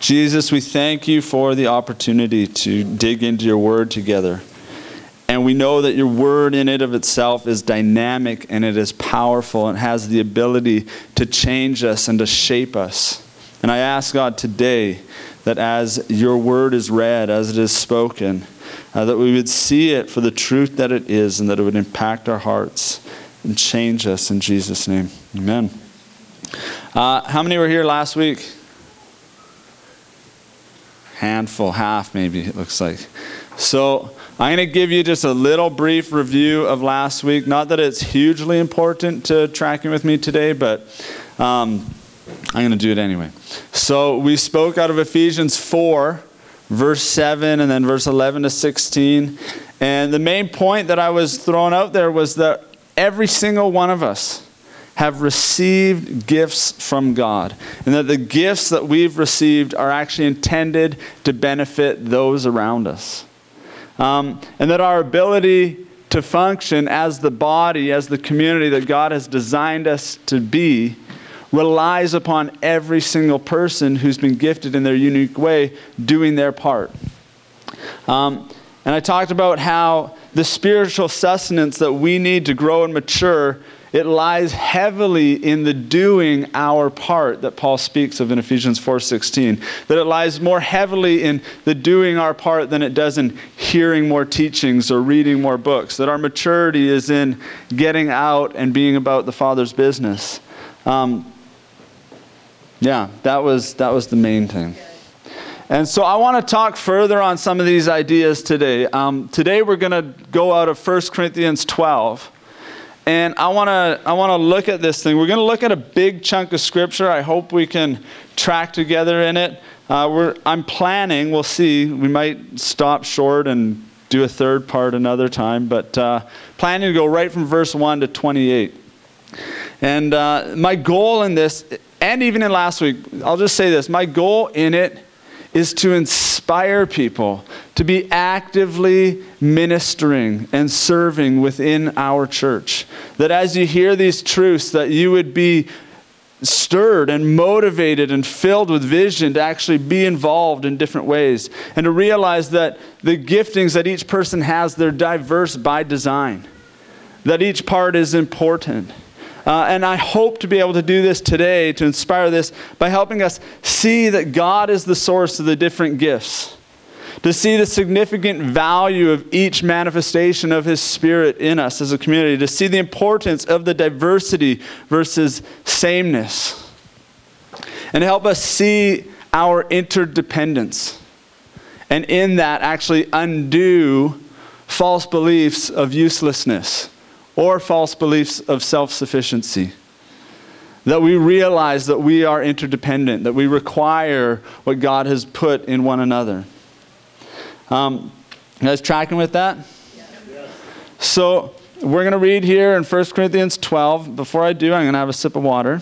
Jesus, we thank you for the opportunity to dig into your word together. And we know that your word in it of itself is dynamic and it is powerful and has the ability to change us and to shape us. And I ask God today that as your word is read, as it is spoken, that we would see it for the truth that it is and that it would impact our hearts and change us in Jesus' name. Amen. How many were here last week? Handful, half maybe it looks like. So I'm going to give you just a little brief review of last week. Not that it's hugely important to tracking with me today, but I'm going to do it anyway. So we spoke out of Ephesians 4, verse 7, and then verse 11 to 16. And the main point that I was throwing out there was that every single one of us have received gifts from God, and that the gifts that we've received are actually intended to benefit those around us. And that our ability to function as the body, as the community that God has designed us to be, relies upon every single person who's been gifted in their unique way doing their part. And I talked about how the spiritual sustenance that we need to grow and mature, it lies heavily in the doing our part that Paul speaks of in Ephesians 4:16. That it lies more heavily in the doing our part than it does in hearing more teachings or reading more books. That our maturity is in getting out and being about the Father's business. That was the main thing. And so I want to talk further on some of these ideas today. Today we're going to go out of 1 Corinthians 12. And I want to look at this thing. We're going to look at a big chunk of scripture. I hope we can track together in it. I'm planning, we'll see. We might stop short and do a third part another time. But planning to go right from verse 1 to 28. And my goal in this, and even in last week, I'll just say this. My goal in it is to inspire people to be actively ministering and serving within our church. That as you hear these truths, that you would be stirred and motivated and filled with vision to actually be involved in different ways. And to realize that the giftings that each person has, they're diverse by design. That each part is important. And I hope to be able to do this today, to inspire this, by helping us see that God is the source of the different gifts. To see the significant value of each manifestation of His Spirit in us as a community. To see the importance of the diversity versus sameness. And to help us see our interdependence. And in that, actually undo false beliefs of uselessness. Or false beliefs of self-sufficiency. That we realize that we are interdependent, that we require what God has put in one another. You guys tracking with that? Yes. So we're going to read here in 1 Corinthians 12. Before I do, I'm going to have a sip of water.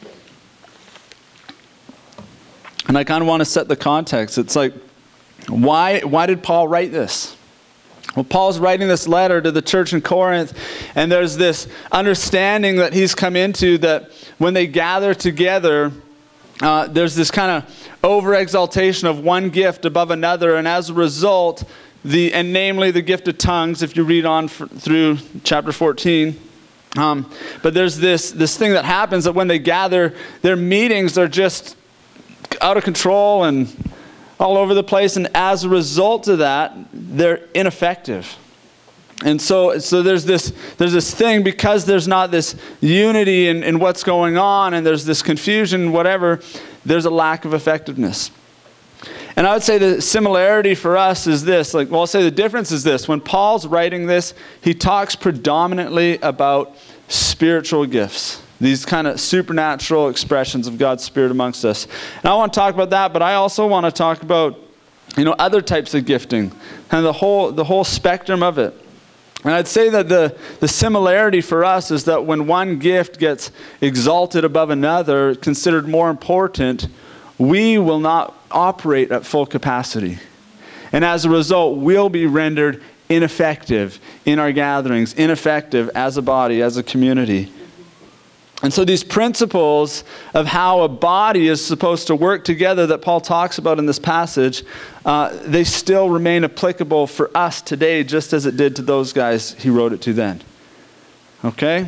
And I kind of want to set the context. It's like, why did Paul write this? Well, Paul's writing this letter to the church in Corinth, and there's this understanding that he's come into that when they gather together, there's this kind of over-exaltation of one gift above another, and as a result, namely the gift of tongues, if you read on through chapter 14. But there's this thing that happens that when they gather, their meetings are just out of control and all over the place, and as a result of that, they're ineffective. And so there's this thing, because there's not this unity in what's going on, and there's this confusion, whatever, there's a lack of effectiveness. And I would say the similarity for us is this, I'll say the difference is this. When Paul's writing this, he talks predominantly about spiritual gifts. These kind of supernatural expressions of God's Spirit amongst us. And I want to talk about that, but I also want to talk about, other types of gifting, and the whole spectrum of it. And I'd say that the similarity for us is that when one gift gets exalted above another, considered more important, we will not operate at full capacity. And as a result, we'll be rendered ineffective in our gatherings, ineffective as a body, as a community. And so these principles of how a body is supposed to work together that Paul talks about in this passage, they still remain applicable for us today, just as it did to those guys he wrote it to then. Okay?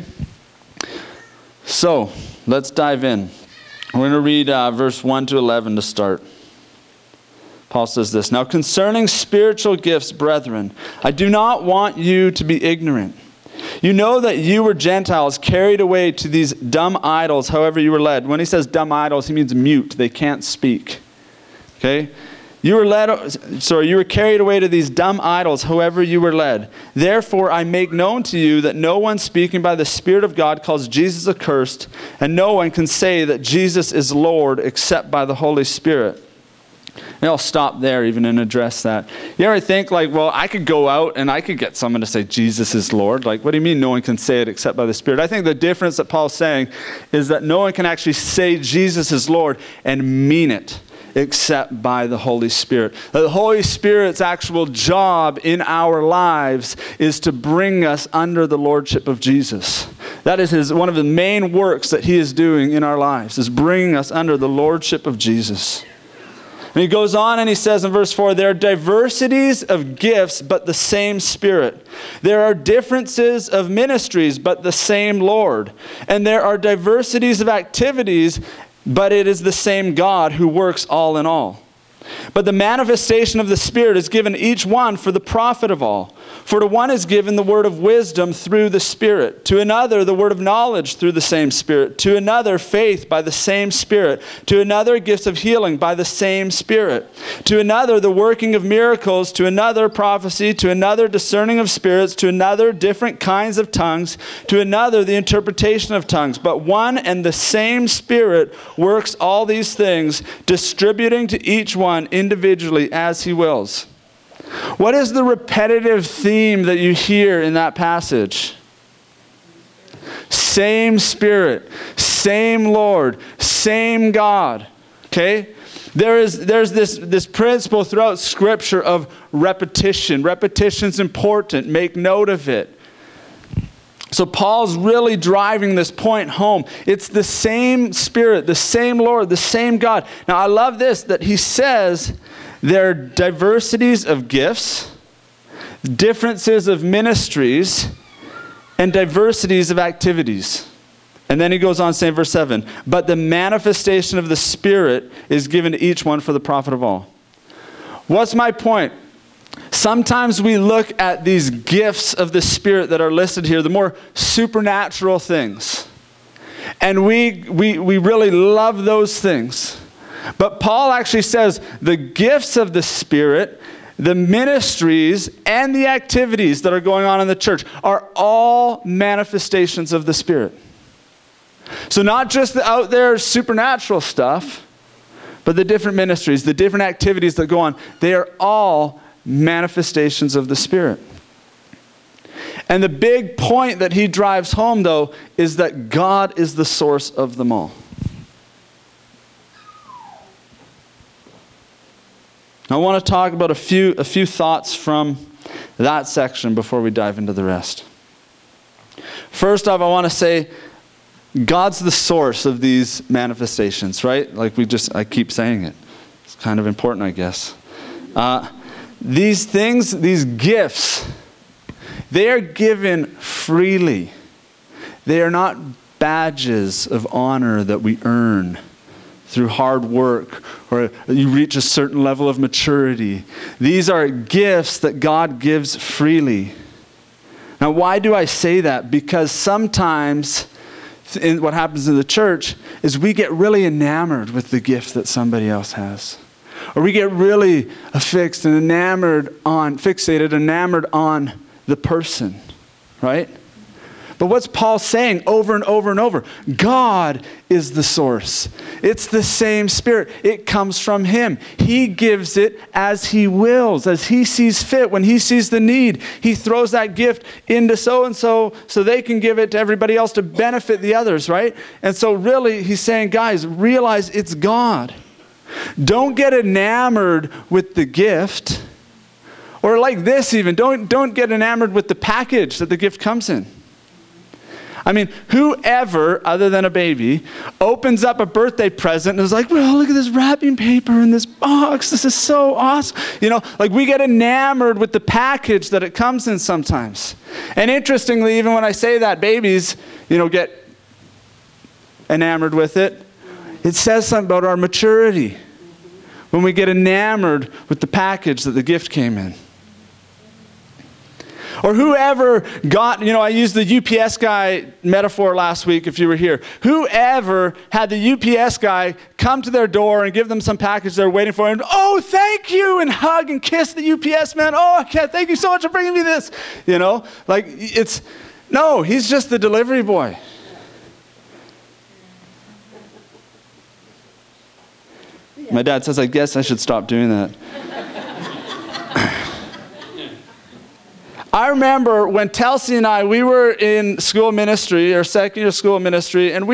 So, let's dive in. We're going to read verse 1 to 11 to start. Paul says this, "Now concerning spiritual gifts, brethren, I do not want you to be ignorant. You know that you were Gentiles carried away to these dumb idols, however you were led." When he says dumb idols, he means mute. They can't speak. Okay? You were carried away to these dumb idols, however you were led. Therefore, I make known to you that no one speaking by the Spirit of God calls Jesus accursed, and no one can say that Jesus is Lord except by the Holy Spirit. And I'll stop there even and address that. You ever think well, I could go out and I could get someone to say Jesus is Lord. What do you mean no one can say it except by the Spirit? I think the difference that Paul's saying is that no one can actually say Jesus is Lord and mean it except by the Holy Spirit. The Holy Spirit's actual job in our lives is to bring us under the lordship of Jesus. That is one of the main works that he is doing in our lives, is bringing us under the lordship of Jesus. And he goes on and he says in verse 4, "There are diversities of gifts, but the same Spirit. There are differences of ministries, but the same Lord. And there are diversities of activities, but it is the same God who works all in all. But the manifestation of the Spirit is given each one for the profit of all. For to one is given the word of wisdom through the Spirit, to another the word of knowledge through the same Spirit, to another faith by the same Spirit, to another gifts of healing by the same Spirit, to another the working of miracles, to another prophecy, to another discerning of spirits, to another different kinds of tongues, to another the interpretation of tongues. But one and the same Spirit works all these things, distributing to each one individually as he wills." What is the repetitive theme that you hear in that passage? Same Spirit, same Lord, same God. Okay? There's this principle throughout Scripture of repetition. Repetition's important. Make note of it. So Paul's really driving this point home. It's the same Spirit, the same Lord, the same God. Now I love this, that he says there are diversities of gifts, differences of ministries, and diversities of activities. And then he goes on saying, verse 7, "But the manifestation of the Spirit is given to each one for the profit of all." What's my point? Sometimes we look at these gifts of the Spirit that are listed here, the more supernatural things. And we really love those things. But Paul actually says the gifts of the Spirit, the ministries, and the activities that are going on in the church are all manifestations of the Spirit. So not just the out there supernatural stuff, but the different ministries, the different activities that go on, they are all manifestations of the Spirit. And the big point that he drives home, though, is that God is the source of them all. I want to talk about a few thoughts from that section before we dive into the rest. First off, I want to say God's the source of these manifestations, right? I keep saying it. It's kind of important, I guess. These things, these gifts, they are given freely. They are not badges of honor that we earn through hard work or you reach a certain level of maturity. These are gifts that God gives freely. Now, why do I say that? Because sometimes what happens in the church is we get really enamored with the gift that somebody else has. Or we get really fixated, enamored on the person, right? But what's Paul saying over and over and over? God is the source. It's the same Spirit. It comes from Him. He gives it as He wills, as He sees fit. When He sees the need, He throws that gift into so-and-so so they can give it to everybody else to benefit the others, right? And so really, He's saying, guys, realize it's God. Don't get enamored with the gift. Or like this even, don't get enamored with the package that the gift comes in. I mean, whoever, other than a baby, opens up a birthday present and is like, well, look at this wrapping paper in this box. This is so awesome. You know, like we get enamored with the package that it comes in sometimes. And interestingly, even when I say that, babies, you know, get enamored with it. It says something about our maturity when we get enamored with the package that the gift came in. Or whoever got, you know, I used the UPS guy metaphor last week if you were here. Whoever had the UPS guy come to their door and give them some package they're waiting for, and oh, thank you, and hug and kiss the UPS man. Oh, I can't, thank you so much for bringing me this. You know, like no, he's just the delivery boy. My dad says, I guess I should stop doing that. I remember when Telsey and I, we were in school ministry, or second year school ministry, and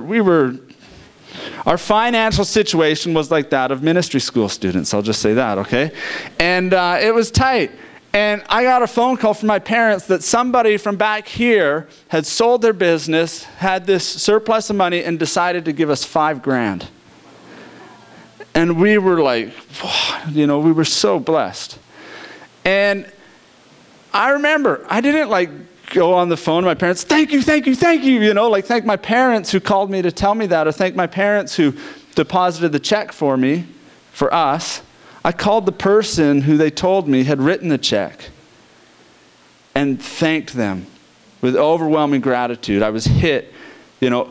our financial situation was like that of ministry school students. I'll just say that, okay? And it was tight. And I got a phone call from my parents that somebody from back here had sold their business, had this surplus of money, and decided to give us $5,000. And we were like, you know, we were so blessed. And I remember, I didn't like go on the phone to my parents, thank you, you know, like thank my parents who called me to tell me that, or thank my parents who deposited the check for me, for us. I called the person who they told me had written the check and thanked them with overwhelming gratitude. I was hit, you know,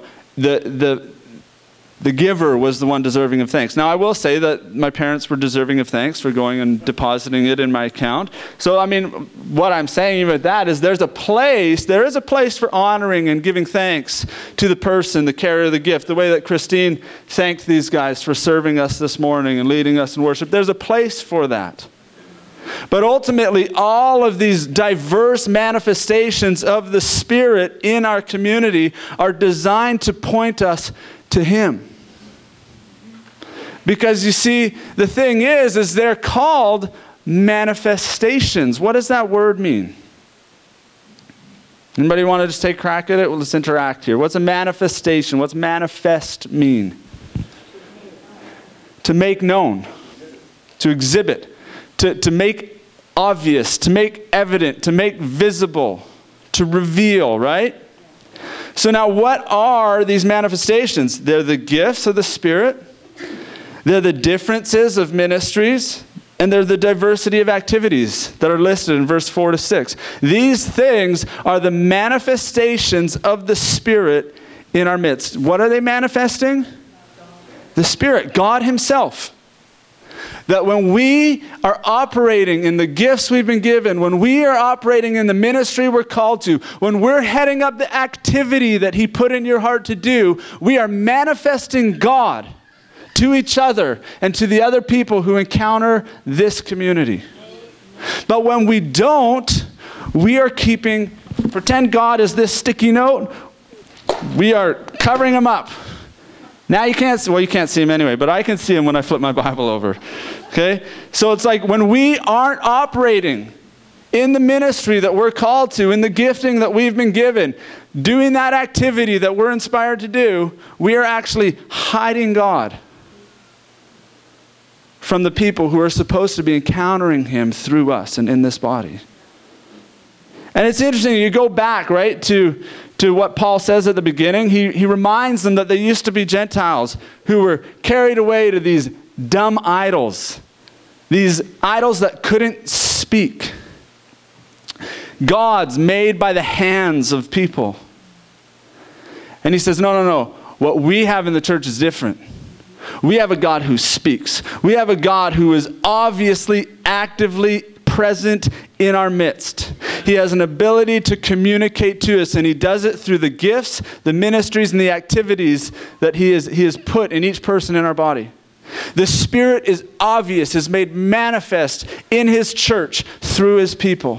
the giver was the one deserving of thanks. Now, I will say that my parents were deserving of thanks for going and depositing it in my account. So, I mean, what I'm saying about that is there is a place for honoring and giving thanks to the person, the carrier of the gift, the way that Christine thanked these guys for serving us this morning and leading us in worship. There's a place for that. But ultimately, all of these diverse manifestations of the Spirit in our community are designed to point us to Him. Because you see, the thing is they're called manifestations. What does that word mean? Anybody want to just take a crack at it? Well, let's interact here. What's a manifestation? What's manifest mean? To make known, to exhibit, to make obvious, to make evident, to make visible, to reveal, right? So now what are these manifestations? They're the gifts of the Spirit. They're the differences of ministries. And they're the diversity of activities that are listed in verse 4 to 6. These things are the manifestations of the Spirit in our midst. What are they manifesting? The Spirit, God Himself. That when we are operating in the gifts we've been given, when we are operating in the ministry we're called to, when we're heading up the activity that He put in your heart to do, we are manifesting God to each other and to the other people who encounter this community. But when we don't, we are pretend God is this sticky note, we are covering Him up. Now you can't see Him anyway, but I can see Him when I flip my Bible over. Okay? So it's like when we aren't operating in the ministry that we're called to, in the gifting that we've been given, doing that activity that we're inspired to do, we are actually hiding God from the people who are supposed to be encountering Him through us and in this body. And it's interesting, you go back, right, to what Paul says at the beginning. He reminds them that they used to be Gentiles who were carried away to these dumb idols. These idols that couldn't speak. Gods made by the hands of people. And he says, no. What we have in the church is different. We have a God who speaks. We have a God who is obviously, actively present in our midst. He has an ability to communicate to us, and He does it through the gifts, the ministries, and the activities that He has put in each person in our body. The Spirit is obvious, is made manifest in His church through His people.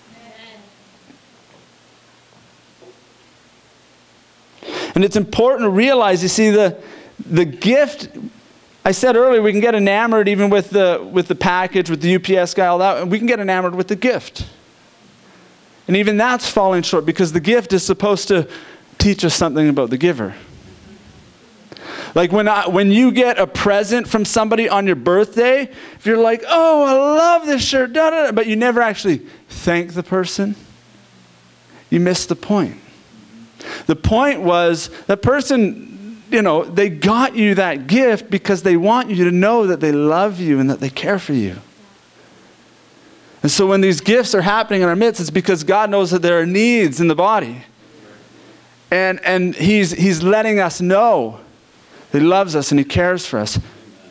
And it's important to realize, you see, the gift, I said earlier, we can get enamored even with the package, with the UPS guy, all that, and we can get enamored with the gift. And even that's falling short because the gift is supposed to teach us something about the giver. Like when you get a present from somebody on your birthday, if you're like, oh, I love this shirt, da, da, da, but you never actually thank the person, you miss the point. The point was that person, they got you that gift because they want you to know that they love you and that they care for you. And so when these gifts are happening in our midst, it's because God knows that there are needs in the body. And He's letting us know that He loves us and He cares for us.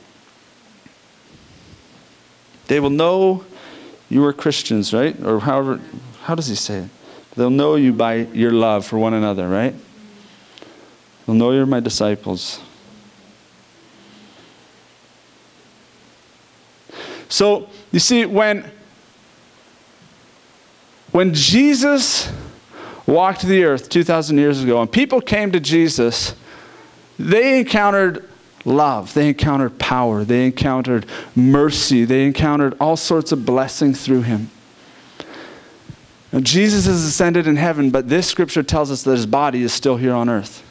They will know you are Christians, right? Or how does He say it? They'll know you by your love for one another, right? They'll know you're my disciples. So, you see, when Jesus walked the earth 2,000 years ago and people came to Jesus, they encountered love. They encountered power. They encountered mercy. They encountered all sorts of blessing through Him. Now, Jesus is ascended in heaven, but this scripture tells us that His body is still here on earth.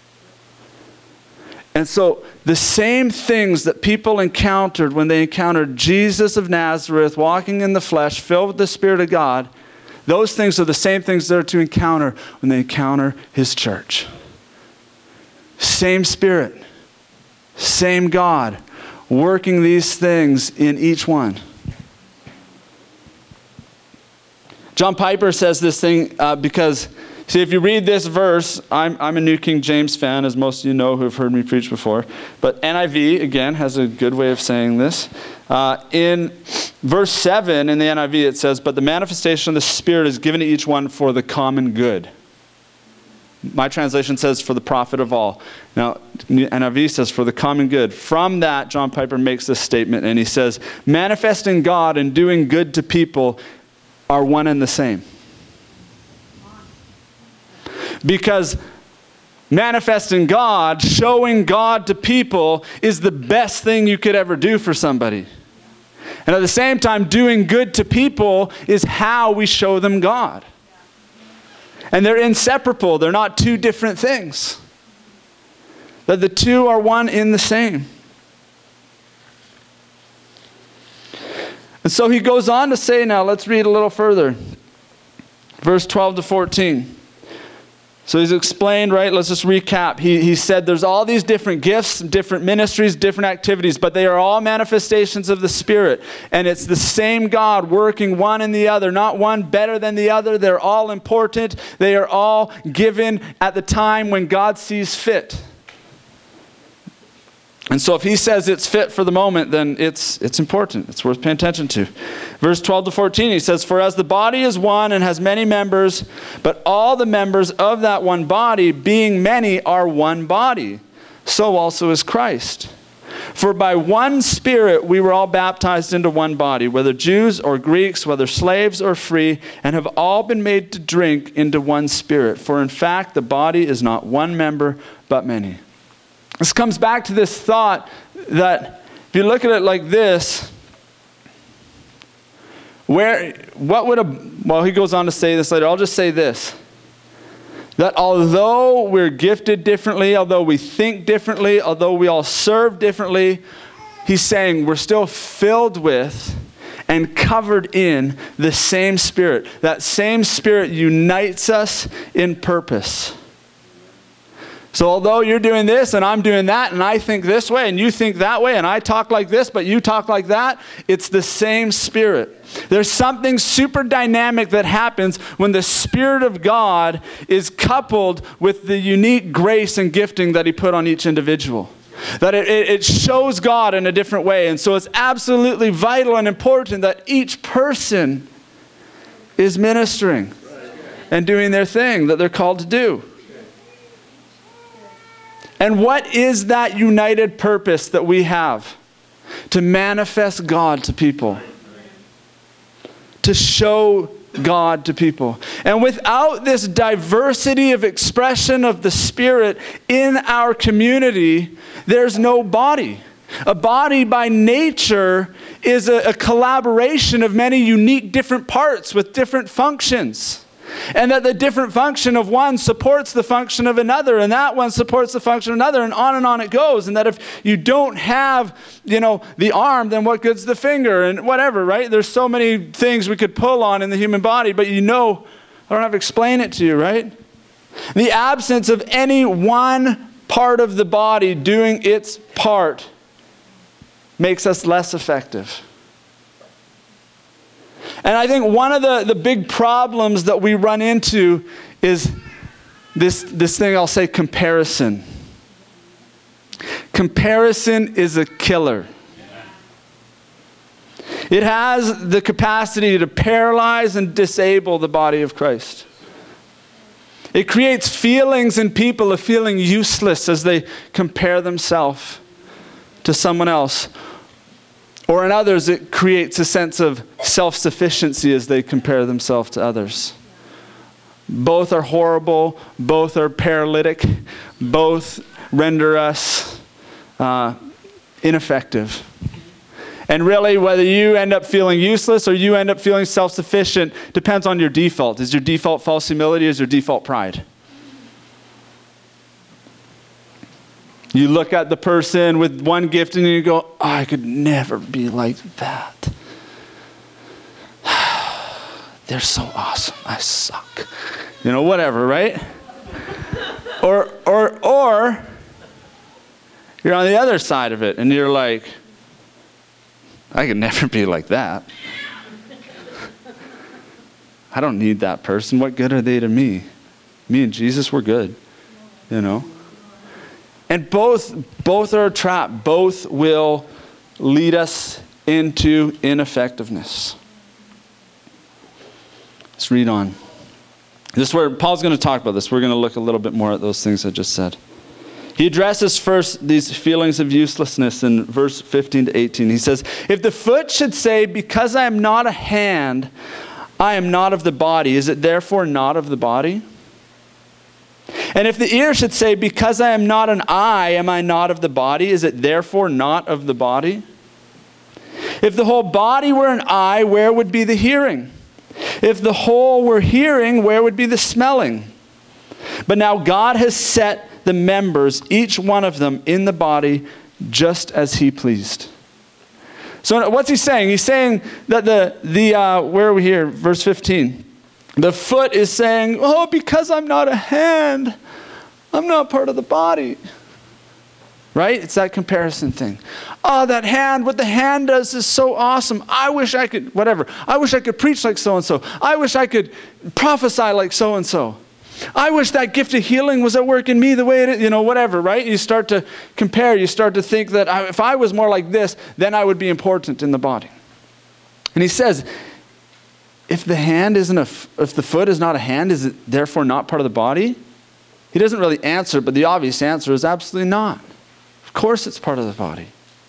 And so the same things that people encountered when they encountered Jesus of Nazareth walking in the flesh, filled with the Spirit of God, those things are the same things they're to encounter when they encounter His church. Same Spirit, same God, working these things in each one. John Piper says this thing because, see, if you read this verse, I'm a New King James fan, as most of you know who have heard me preach before. But NIV, again, has a good way of saying this. In verse 7 in the NIV, it says, but the manifestation of the Spirit is given to each one for the common good. My translation says for the profit of all. Now, NIV says for the common good. From that, John Piper makes this statement, and he says, manifesting God and doing good to people are one and the same. Because manifesting God, showing God to people is the best thing you could ever do for somebody. And at the same time, doing good to people is how we show them God. And they're inseparable. They're not two different things. That the two are one in the same. And so he goes on to say now, let's read a little further. Verse 12 to 14. So he's explained, right? Let's just recap. He said there's all these different gifts, different ministries, different activities, but they are all manifestations of the Spirit. And it's the same God working one in the other, not one better than the other. They're all important. They are all given at the time when God sees fit. And so if He says it's fit for the moment, then it's important. It's worth paying attention to. Verse 12 to 14, he says, for as the body is one and has many members, but all the members of that one body, being many, are one body, so also is Christ. For by one Spirit we were all baptized into one body, whether Jews or Greeks, whether slaves or free, and have all been made to drink into one Spirit. For in fact, the body is not one member, but many. This comes back to this thought that if you look at it like this, he goes on to say this later. I'll just say this. That although we're gifted differently, although we think differently, although we all serve differently, he's saying we're still filled with and covered in the same Spirit. That same Spirit unites us in purpose. So although you're doing this and I'm doing that and I think this way and you think that way and I talk like this but you talk like that, it's the same Spirit. There's something super dynamic that happens when the Spirit of God is coupled with the unique grace and gifting that He put on each individual. That it shows God in a different way. And so it's absolutely vital and important that each person is ministering and doing their thing that they're called to do. And what is that united purpose that we have? To manifest God to people. To show God to people. And without this diversity of expression of the Spirit in our community, there's no body. A body by nature is a collaboration of many unique different parts with different functions. And that the different function of one supports the function of another, and that one supports the function of another, and on it goes. And that if you don't have, the arm, then what good's the finger, and whatever, right? There's so many things we could pull on in the human body, but I don't have to explain it to you, right? The absence of any one part of the body doing its part makes us less effective. And I think one of the big problems that we run into is this thing I'll say, comparison. Comparison is a killer. It has the capacity to paralyze and disable the body of Christ. It creates feelings in people of feeling useless as they compare themselves to someone else. Or in others, it creates a sense of self-sufficiency as they compare themselves to others. Both are horrible. Both are paralytic. Both render us ineffective. And really, whether you end up feeling useless or you end up feeling self-sufficient depends on your default. Is your default false humility or is your default pride? You look at the person with one gift and you go, oh, I could never be like that. They're so awesome. I suck. Whatever, right? Or you're on the other side of it and you're like, I could never be like that. I don't need that person. What good are they to me? Me and Jesus, we're good. And both are a trap. Both will lead us into ineffectiveness. Let's read on. This is where Paul's going to talk about this. We're going to look a little bit more at those things I just said. He addresses first these feelings of uselessness in verse 15 to 18. He says, if the foot should say, because I am not a hand, I am not of the body, is it therefore not of the body? And if the ear should say, because I am not an eye, am I not of the body? Is it therefore not of the body? If the whole body were an eye, where would be the hearing? If the whole were hearing, where would be the smelling? But now God has set the members, each one of them, in the body just as he pleased. So what's he saying? He's saying that where are we here? Verse 15. The foot is saying, oh, because I'm not a hand, I'm not part of the body. Right? It's that comparison thing. Oh, that hand, what the hand does is so awesome. I wish I could, whatever. I wish I could preach like so-and-so. I wish I could prophesy like so-and-so. I wish that gift of healing was at work in me the way it is, whatever, right? You start to compare. You start to think that if I was more like this, then I would be important in the body. And he says, if the foot is not a hand, is it therefore not part of the body? He doesn't really answer, but the obvious answer is absolutely not. Of course it's part of the body.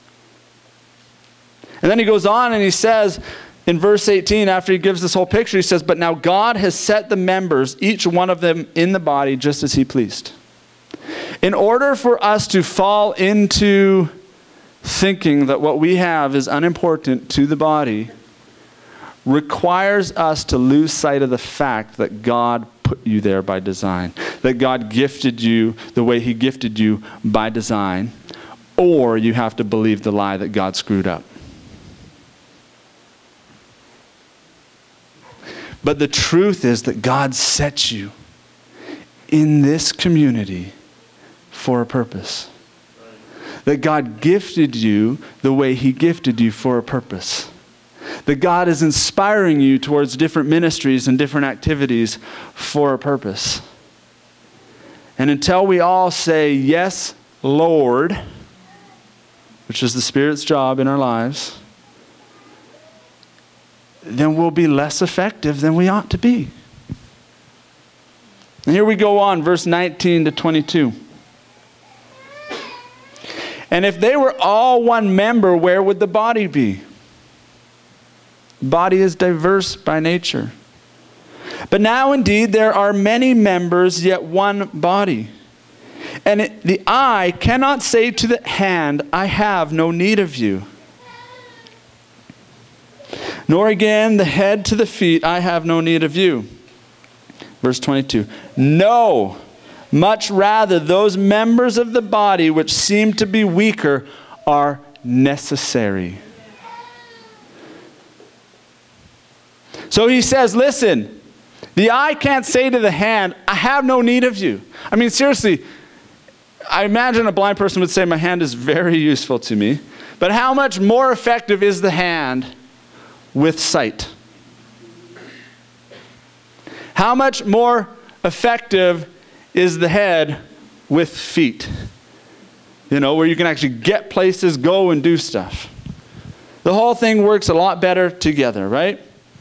And then he goes on and he says, in verse 18, after he gives this whole picture, he says, but now God has set the members, each one of them, in the body just as he pleased. In order for us to fall into thinking that what we have is unimportant to the body, requires us to lose sight of the fact that God put you there by design, that God gifted you the way he gifted you by design, or you have to believe the lie that God screwed up. But the truth is that God set you in this community for a purpose. That God gifted you the way he gifted you for a purpose. That God is inspiring you towards different ministries and different activities for a purpose. And until we all say, yes, Lord, which is the Spirit's job in our lives, then we'll be less effective than we ought to be. And here we go on, verse 19 to 22. And if they were all one member, where would the body be? Body is diverse by nature. But now indeed there are many members, yet one body. And the eye cannot say to the hand, I have no need of you. Nor again the head to the feet, I have no need of you. Verse 22. No, much rather those members of the body which seem to be weaker are necessary. So he says, listen, the eye can't say to the hand, I have no need of you. I mean, seriously, I imagine a blind person would say, my hand is very useful to me. But how much more effective is the hand with sight? How much more effective is the head with feet? You know, where you can actually get places, go and do stuff. The whole thing works a lot better together, right?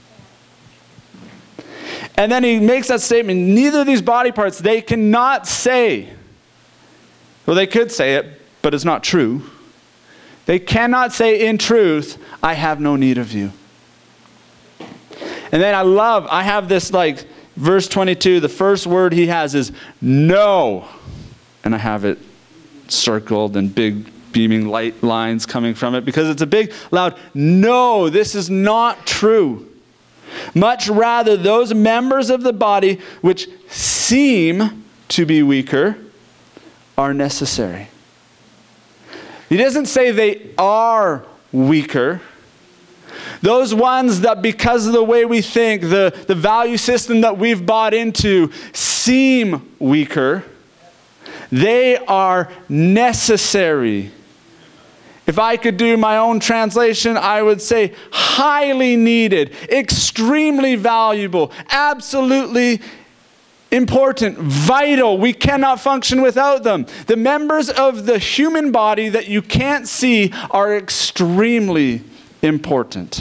And then he makes that statement, neither of these body parts, they cannot say, well, they could say it, but it's not true. They cannot say in truth, I have no need of you. And then I have this like, verse 22, the first word he has is no. And I have it circled and big beaming light lines coming from it because it's a big, loud, no, this is not true. Much rather, those members of the body which seem to be weaker are necessary. He doesn't say they are weaker. Those ones that because of the way we think, the value system that we've bought into, seem weaker, they are necessary. If I could do my own translation, I would say highly needed, extremely valuable, absolutely important, vital. We cannot function without them. The members of the human body that you can't see are extremely important.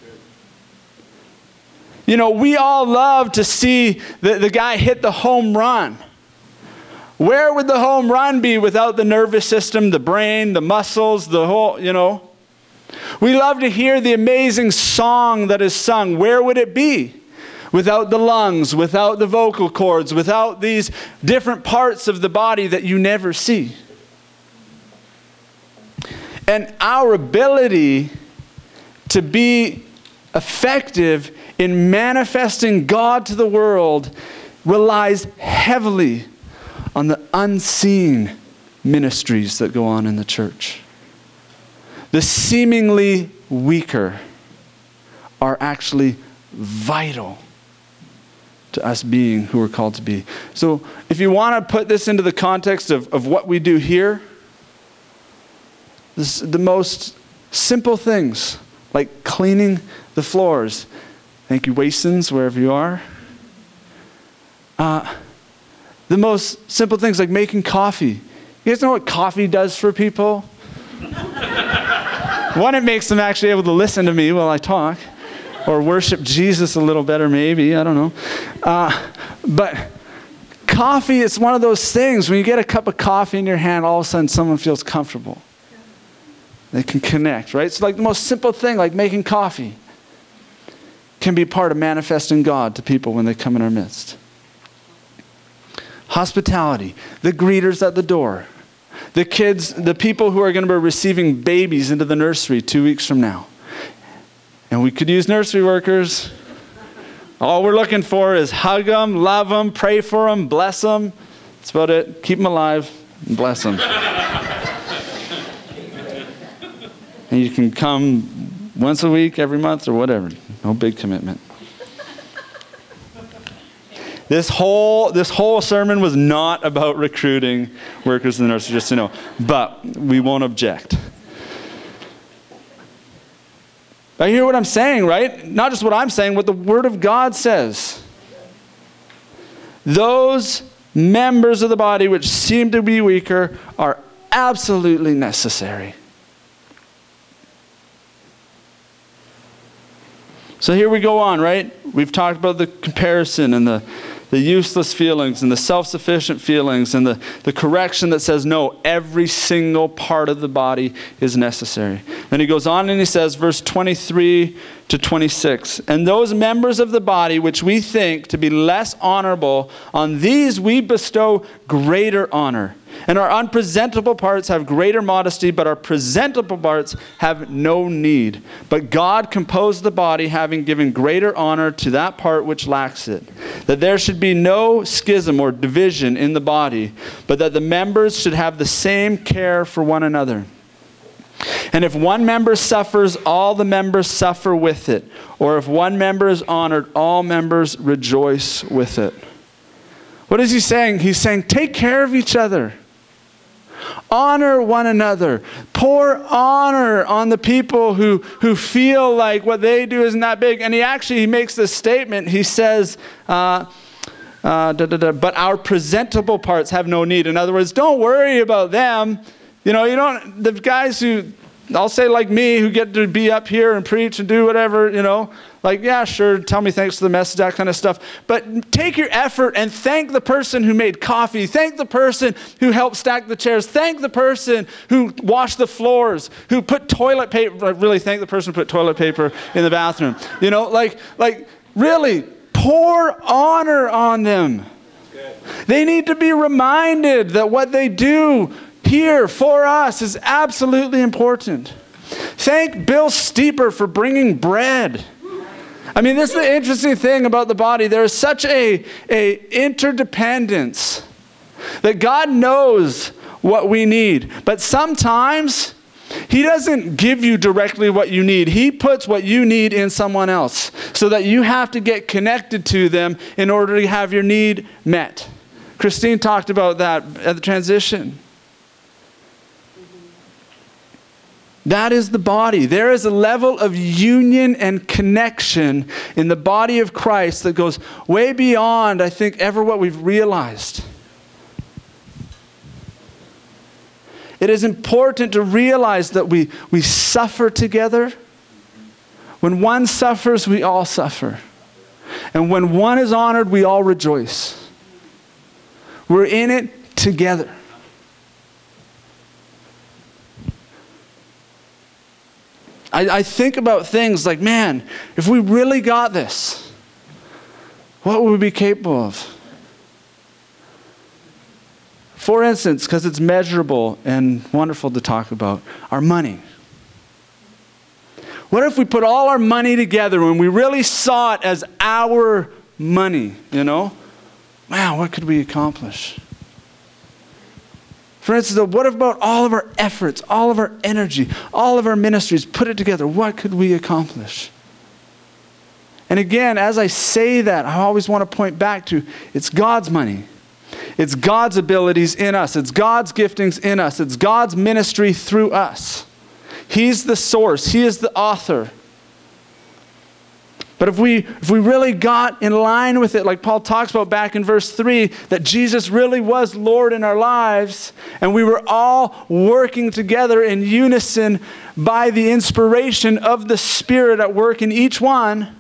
You know, we all love to see the guy hit the home run. Where would the home run be without the nervous system, the brain, the muscles, the whole, you know? We love to hear the amazing song that is sung. Where would it be without the lungs, without the vocal cords, without these different parts of the body that you never see? And our ability to be effective in manifesting God to the world relies heavily on the unseen ministries that go on in the church. The seemingly weaker are actually vital to us being who we're called to be. So if you want to put this into the context of what we do here, this is the most simple things, like cleaning the floors. Thank you, Wasons, wherever you are. The most simple things like making coffee. You guys know what coffee does for people? One, it makes them actually able to listen to me while I talk. Or worship Jesus a little better maybe, I don't know. But coffee is one of those things, when you get a cup of coffee in your hand, all of a sudden someone feels comfortable. They can connect, right? So like the most simple thing, like making coffee, can be part of manifesting God to people when they come in our midst. Hospitality, the greeters at the door, the kids, the people who are going to be receiving babies into the nursery 2 weeks from now. And we could use nursery workers. All we're looking for is hug them, love them, pray for them, bless them. That's about it. Keep them alive and bless them. And you can come once a week, every month, or whatever. No big commitment. This whole sermon was not about recruiting workers in the nursery, just to know. But we won't object. I hear what I'm saying, right? Not just what I'm saying, what the Word of God says. Those members of the body which seem to be weaker are absolutely necessary. So here we go on, right? We've talked about the comparison and the useless feelings and the self-sufficient feelings and the correction that says, no, every single part of the body is necessary. Then he goes on and he says, verse 23 to 26, and those members of the body which we think to be less honorable, on these we bestow greater honor, And our unpresentable parts have greater modesty, but our presentable parts have no need. But God composed the body, having given greater honor to that part which lacks it, that there should be no schism or division in the body, but that the members should have the same care for one another. And if one member suffers, all the members suffer with it. Or if one member is honored, all members rejoice with it. What is he saying? He's saying, take care of each other. Honor one another. Pour honor on the people who feel like what they do isn't that big. And he makes this statement. He says, but our presentable parts have no need. In other words, don't worry about them. The guys who, I'll say like me, who get to be up here and preach and do whatever, like, yeah, sure, tell me thanks for the message, that kind of stuff. But take your effort and thank the person who made coffee. Thank the person who helped stack the chairs. Thank the person who washed the floors, who put toilet paper. Really thank the person who put toilet paper in the bathroom. Really, pour honor on them. They need to be reminded that what they do here for us is absolutely important. Thank Bill Steeper for bringing bread. This is the interesting thing about the body. There is such a interdependence that God knows what we need. But sometimes he doesn't give you directly what you need. He puts what you need in someone else so that you have to get connected to them in order to have your need met. Christine talked about that at the transition. That is the body. There is a level of union and connection in the body of Christ that goes way beyond, I think, ever what we've realized. It is important to realize that we suffer together. When one suffers, we all suffer. And when one is honored, we all rejoice. We're in it together. I think about things like, man, if we really got this, what would we be capable of? For instance, because it's measurable and wonderful to talk about, our money. What if we put all our money together and we really saw it as our money, Wow, what could we accomplish? For instance, what about all of our efforts, all of our energy, all of our ministries, put it together? What could we accomplish? And again, as I say that, I always want to point back to, it's God's money. It's God's abilities in us. It's God's giftings in us. It's God's ministry through us. He's the source. He is the author. But if we really got in line with it, like Paul talks about back in verse 3, that Jesus really was Lord in our lives, and we were all working together in unison by the inspiration of the Spirit at work in each one,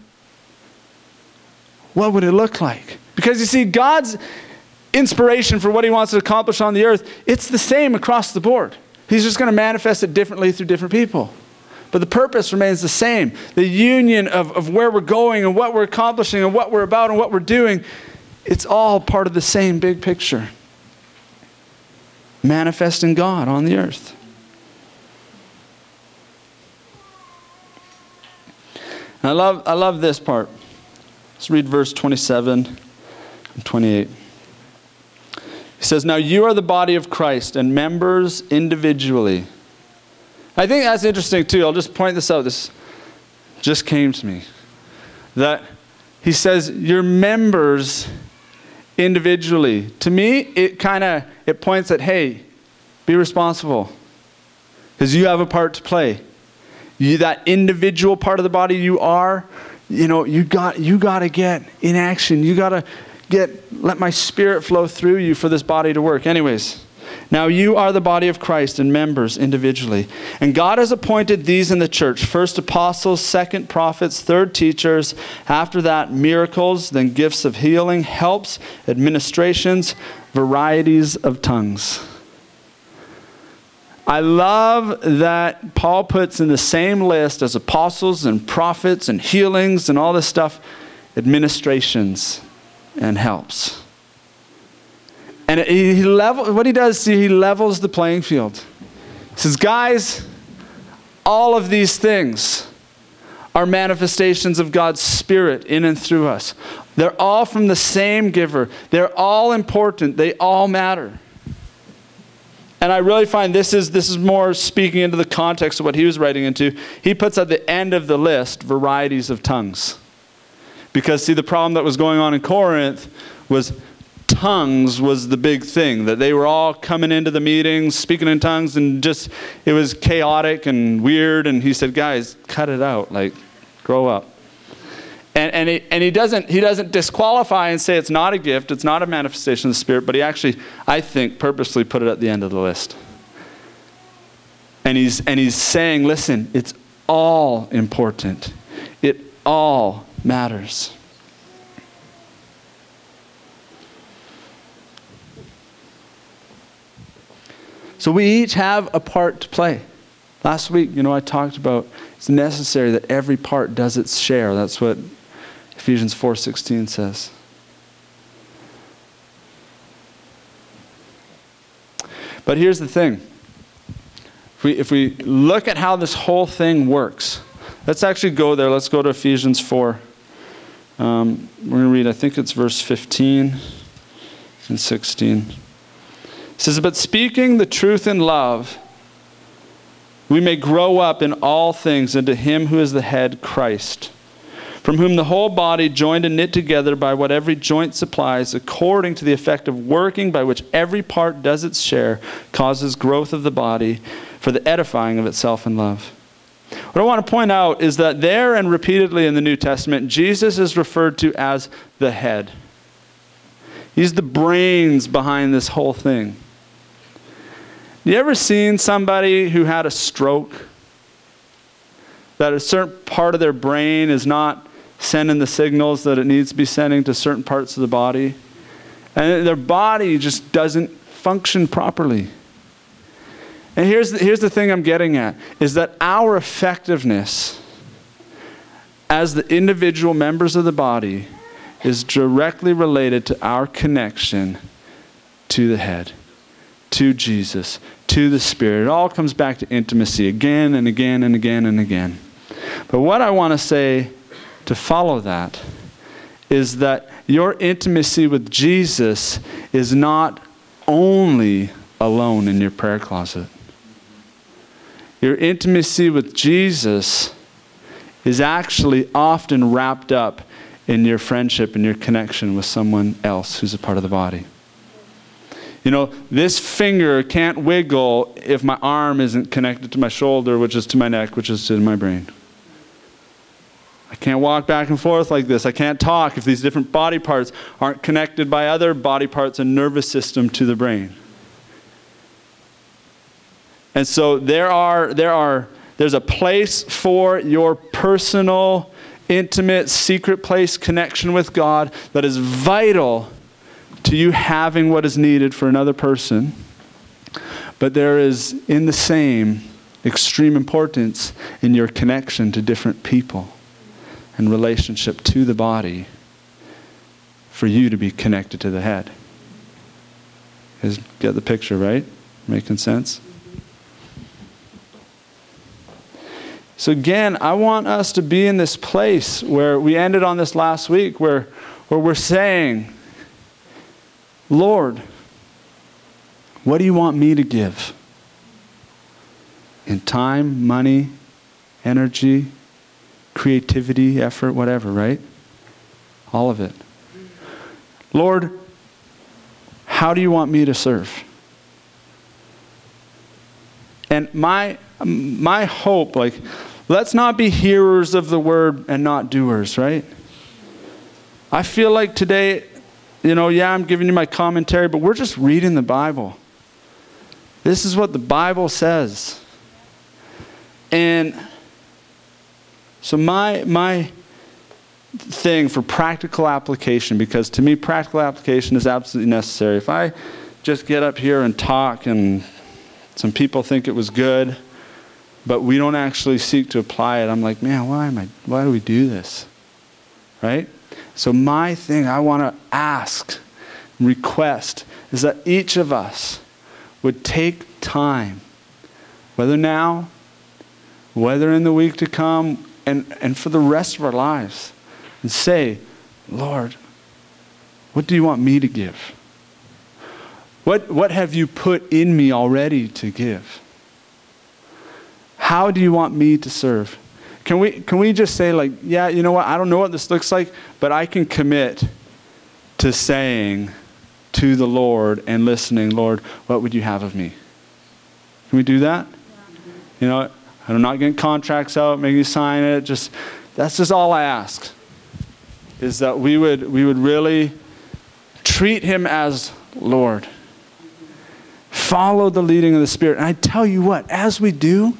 what would it look like? Because you see, God's inspiration for what he wants to accomplish on the earth, it's the same across the board. He's just going to manifest it differently through different people. But the purpose remains the same. The union of where we're going and what we're accomplishing and what we're about and what we're doing, it's all part of the same big picture. Manifesting God on the earth. And I love this part. Let's read verse 27 and 28. He says, now you are the body of Christ and members individually. I think that's interesting too. I'll just point this out. This just came to me. That he says, your members individually. To me, it points at, hey, be responsible. Because you have a part to play. That individual part of the body you are, you got to get in action. You got to let my Spirit flow through you for this body to work. Anyways. Now you are the body of Christ and members individually. And God has appointed these in the church. First apostles, second prophets, third teachers. After that, miracles, then gifts of healing, helps, administrations, varieties of tongues. I love that Paul puts in the same list as apostles and prophets and healings and all this stuff, administrations and helps. And what he does, he levels the playing field. He says, guys, all of these things are manifestations of God's Spirit in and through us. They're all from the same giver. They're all important. They all matter. And I really find this is more speaking into the context of what he was writing into. He puts at the end of the list varieties of tongues. Because, see, the problem that was going on in Corinth was tongues was the big thing. That they were all coming into the meetings, speaking in tongues, and just, it was chaotic and weird. And he said, guys, cut it out. Like, grow up. And he doesn't disqualify and say it's not a gift, it's not a manifestation of the Spirit, but he actually, I think, purposely put it at the end of the list. And he's saying, listen, it's all important. It all matters. So we each have a part to play. Last week, I talked about it's necessary that every part does its share. That's what Ephesians 4:16 says. But here's the thing. If we look at how this whole thing works, let's actually go there. Let's go to Ephesians 4. We're going to read, I think it's verse 15 and 16. It says, but speaking the truth in love, we may grow up in all things into him who is the head, Christ, from whom the whole body, joined and knit together by what every joint supplies, according to the effective working by which every part does its share, causes growth of the body for the edifying of itself in love. What I want to point out is that there and repeatedly in the New Testament, Jesus is referred to as the head. He's the brains behind this whole thing. You ever seen somebody who had a stroke? That a certain part of their brain is not sending the signals that it needs to be sending to certain parts of the body. And their body just doesn't function properly. And here's the thing I'm getting at, is that our effectiveness as the individual members of the body is directly related to our connection to the head, to Jesus, to the Spirit. It all comes back to intimacy again and again and again and again. But what I want to say to follow that is that your intimacy with Jesus is not only alone in your prayer closet. Your intimacy with Jesus is actually often wrapped up in your friendship and your connection with someone else who's a part of the body. This finger can't wiggle if my arm isn't connected to my shoulder, which is to my neck, which is to my brain. I can't walk back and forth like this. I can't talk if these different body parts aren't connected by other body parts and nervous system to the brain. And so there's a place for your personal, intimate, secret place connection with God that is vital to you having what is needed for another person. But there is, in the same, extreme importance in your connection to different people and relationship to the body for you to be connected to the head. You guys get the picture, right? Making sense? So again, I want us to be in this place where we ended on this last week, where we're saying, Lord, what do you want me to give? In time, money, energy, creativity, effort, whatever, right? All of it. Lord, how do you want me to serve? And my hope, let's not be hearers of the word and not doers, right? I feel like today, I'm giving you my commentary, but we're just reading the Bible. This is what the Bible says. And so my thing for practical application, because to me practical application is absolutely necessary. If I just get up here and talk and some people think it was good, but we don't actually seek to apply it, I'm like, man, why do we do this? Right? So my thing, I want to ask request is that each of us would take time, whether now, whether in the week to come, and for the rest of our lives, and say, Lord, what do you want me to give? What have you put in me already to give? How do you want me to serve? Can we just say, like, yeah, you know what, I don't know what this looks like, but I can commit to saying to the Lord and listening, Lord, what would you have of me? Can we do that? You know, I'm not getting contracts out, making you sign it. That's just all I ask, is that we would really treat him as Lord. Follow the leading of the Spirit. And I tell you what, as we do,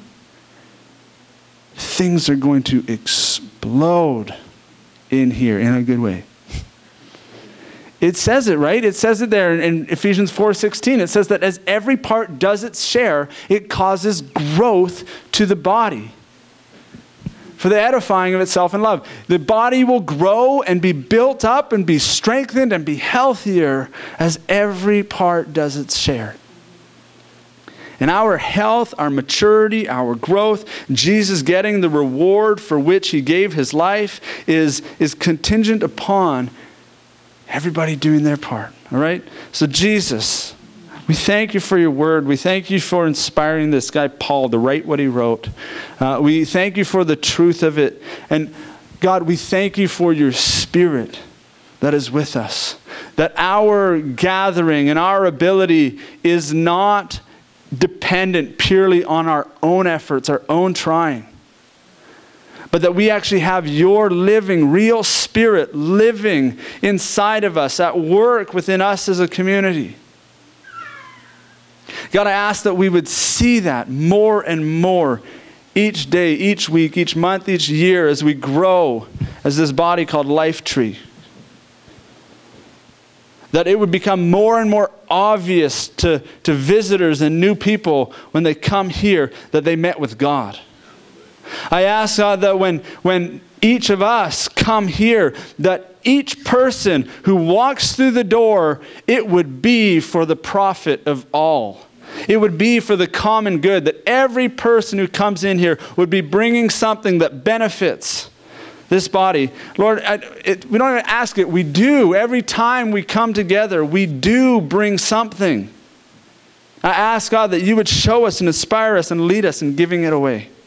things are going to explode in here in a good way. It says it, right? It says it there in Ephesians 4:16. It says that as every part does its share, it causes growth to the body for the edifying of itself in love. The body will grow and be built up and be strengthened and be healthier as every part does its share. And our health, our maturity, our growth, Jesus getting the reward for which he gave his life is contingent upon everybody doing their part. All right? So Jesus, we thank you for your word. We thank you for inspiring this guy Paul to write what he wrote. We thank you for the truth of it. And God, we thank you for your Spirit that is with us. That our gathering and our ability is not dependent purely on our own efforts, our own trying. But that we actually have your living, real Spirit living inside of us, at work within us as a community. God, I ask that we would see that more and more each day, each week, each month, each year as we grow as this body called Life Tree. That it would become more and more obvious to visitors and new people when they come here that they met with God. I ask God that when each of us come here, that each person who walks through the door, it would be for the profit of all. It would be for the common good, that every person who comes in here would be bringing something that benefits this body. Lord, we don't even ask it. We do. Every time we come together, we do bring something. I ask, God, that you would show us and inspire us and lead us in giving it away.